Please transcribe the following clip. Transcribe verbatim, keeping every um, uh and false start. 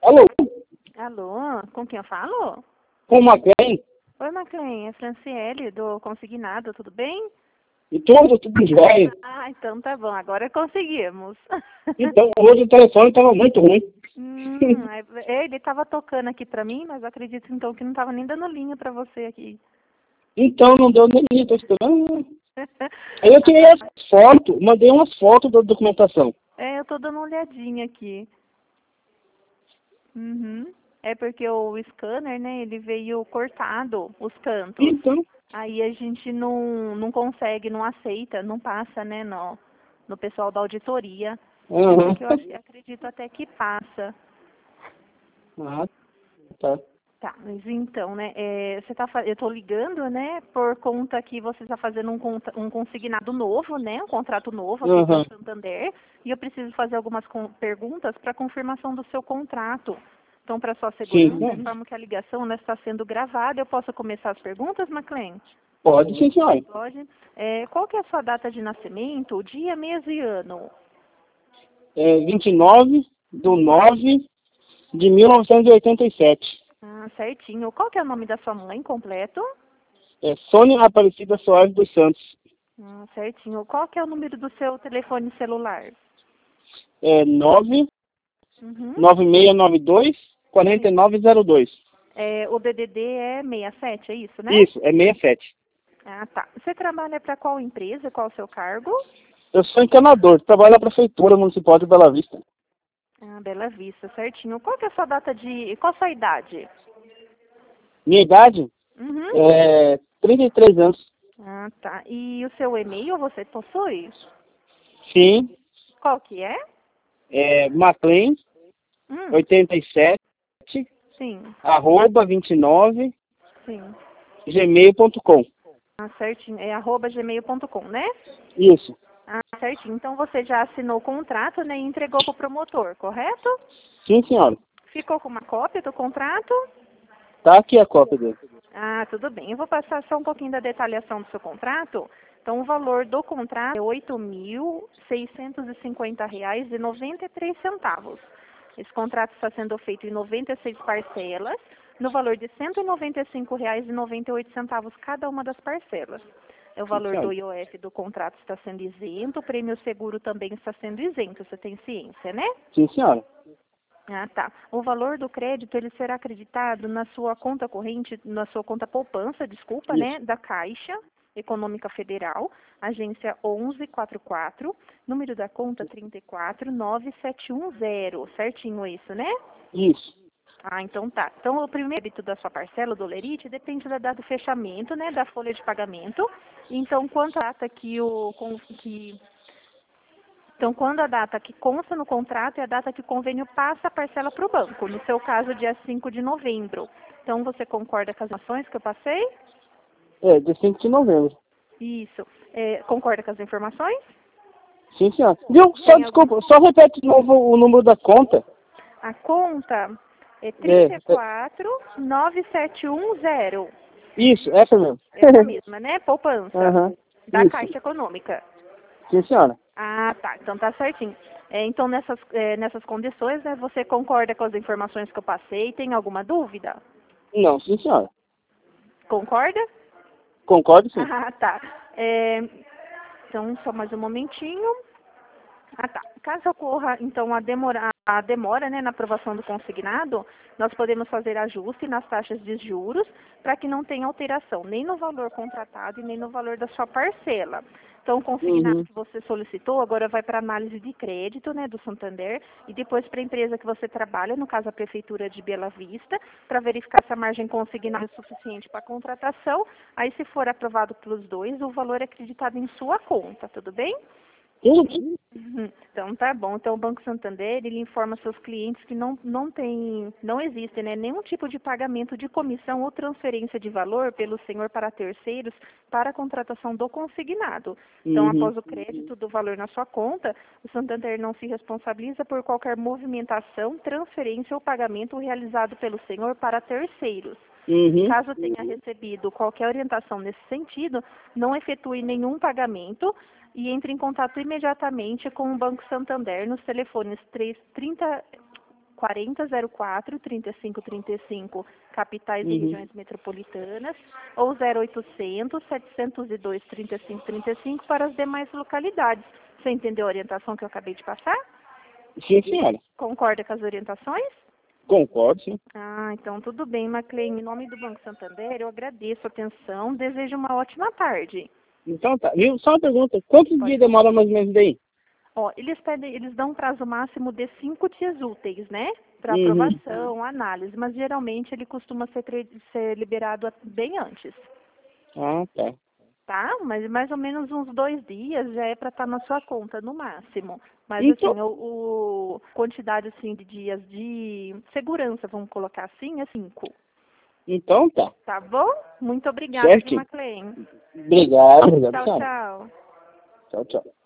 Alô? Alô, com quem eu falo? Com o Maclen? Oi, Maclen, é Franciele, do Consignado, tudo bem? E tudo, tudo jóia. Ah, então tá bom, agora conseguimos. Então, hoje o telefone estava muito ruim. hum, é, ele estava tocando aqui pra mim, mas eu acredito então que não estava nem dando linha pra você aqui. Então, não deu nem estou esperando. Aí eu tirei as fotos, mandei umas fotos da documentação. É, eu tô dando uma olhadinha aqui. Uhum. É porque o scanner, né, ele veio cortado, os cantos. Então, Aí a gente não, não consegue, não aceita, não passa, né, no, no pessoal da auditoria. aham. Que eu acho- acredito até que passa. Ah, tá. Tá, mas então, né, é, você tá, fa- eu tô ligando, né, por conta que você está fazendo um, conta- um consignado novo, né, um contrato novo aqui com o Aham. Santander, e eu preciso fazer algumas com- perguntas para confirmação do seu contrato. Então, para sua Sim. segurança, informo que a ligação, né, está sendo gravada. Eu posso começar as perguntas, Maclen? Pode sim, senhora. Pode. É, qual que é a sua data de nascimento, dia, mês e ano? É vinte e nove do nove de mil novecentos e oitenta e sete. Ah, certinho. Qual que é o nome da sua mãe completo? É Sônia Aparecida Soares dos Santos. Ah, certinho. Qual que é o número do seu telefone celular? É nove Uhum. nove seis nove dois quatro nove zero dois. É, o D D D é sessenta e sete, é isso, né? Isso, é sessenta e sete. Ah, tá. Você trabalha para qual empresa? Qual o seu cargo? Eu sou encanador, trabalho na Prefeitura Municipal de Bela Vista. Ah, Bela Vista, certinho. Qual que é a sua data de... Qual a sua idade? Minha idade Uhum. é trinta e três anos. Ah, tá. E o seu e-mail você possui? Sim, Qual que é? é Maclen Hum, oitenta e sete sim, arroba vinte e nove sim. gmail ponto com. Ah, certinho. É arroba gmail ponto com, né? Isso. Ah, certinho. Então você já assinou o contrato, né, e entregou para o promotor, correto? Sim, senhora. Ficou com uma cópia do contrato? Tá aqui a cópia dele. Ah, tudo bem. Eu vou passar só um pouquinho da detalhação do seu contrato. Então, o valor do contrato é oito mil seiscentos e cinquenta reais e noventa e três centavos. Esse contrato está sendo feito em noventa e seis parcelas, no valor de cento e noventa e cinco reais e noventa e oito centavos cada uma das parcelas. É o Sim, valor do senhora. I O F do contrato está sendo isento, o prêmio seguro também está sendo isento, você tem ciência, né? Sim, senhora. Ah, tá. O valor do crédito ele será acreditado na sua conta corrente, na sua conta poupança, desculpa, né, Isso. da Caixa Econômica Federal, agência onze quarenta e quatro, número da conta trinta e quatro nove sete um zero, certinho isso, né? Isso. Ah, então tá. Então o primeiro débito da sua parcela do Lerite depende da data do fechamento, né, da folha de pagamento. Então, quanto a data que o com- que então, quando a data que consta no contrato é a data que o convênio passa a parcela para o banco. No seu caso, dia cinco de novembro. Então, você concorda com as informações que eu passei? É, de cinco de novembro. Isso. É, concorda com as informações? Sim, senhora. Viu? Só Tem algum... desculpa, só repete de novo o número da conta. A conta é É, trinta e é, quatro nove sete um zero. isso, essa mesmo. Essa mesma, né? Poupança Aham. da Isso. Caixa Econômica. Sim, senhora. Ah, tá. Então tá certinho. É, então, nessas, é, nessas condições, né, você concorda com as informações que eu passei? Tem alguma dúvida? Não, sim, senhora. Concorda? Concordo, sim. Ah, tá. É, então, só mais um momentinho. Ah, tá. Caso ocorra, então, a demora, a demora né, na aprovação do consignado, nós podemos fazer ajuste nas taxas de juros para que não tenha alteração nem no valor contratado e nem no valor da sua parcela. Então, o consignado Uhum. que você solicitou agora vai para análise de crédito, né, do Santander, e depois para a empresa que você trabalha, no caso a Prefeitura de Bela Vista, para verificar se a margem consignada é suficiente para a contratação. Aí, se for aprovado pelos dois, o valor é acreditado em sua conta, tudo bem? Tudo. Uhum. Então tá bom. Então o Banco Santander ele informa seus clientes que não não tem não existe né, nenhum tipo de pagamento de comissão ou transferência de valor pelo senhor para terceiros para a contratação do consignado. Então Uhum. após o crédito do valor na sua conta, o Santander não se responsabiliza por qualquer movimentação, transferência ou pagamento realizado pelo senhor para terceiros. Uhum. Caso tenha recebido qualquer orientação nesse sentido, não efetue nenhum pagamento e entre em contato imediatamente com o Banco Santander nos telefones três trinta quarenta zero quatro, trinta e cinco trinta e cinco, capitais e Uhum. regiões metropolitanas, ou zero oitocentos, setecentos e dois, trinta e cinco trinta e cinco para as demais localidades. Você entendeu a orientação que eu acabei de passar? Sim, senhora. Concorda com as orientações? Concordo, sim. Ah, então tudo bem, Maclean. Em nome do Banco Santander, eu agradeço a atenção, desejo uma ótima tarde. Então tá. Viu? Só uma pergunta. Quantos Pode. dias demora mais ou menos daí? Ó, eles pedem, eles dão um prazo máximo de cinco dias úteis, né? Para Uhum. aprovação, análise, mas geralmente ele costuma ser, cre- ser liberado a- bem antes, Ah, tá. tá? Mas mais ou menos uns dois dias já é para estar na sua conta, no máximo. Mas Então, assim, o, o quantidade assim de dias de segurança, vamos colocar assim, é cinco. então tá. Tá bom? Muito obrigada, Certo? viu, Maclean? Obrigado. Obrigado, Tchau, senhora. tchau. Tchau, tchau.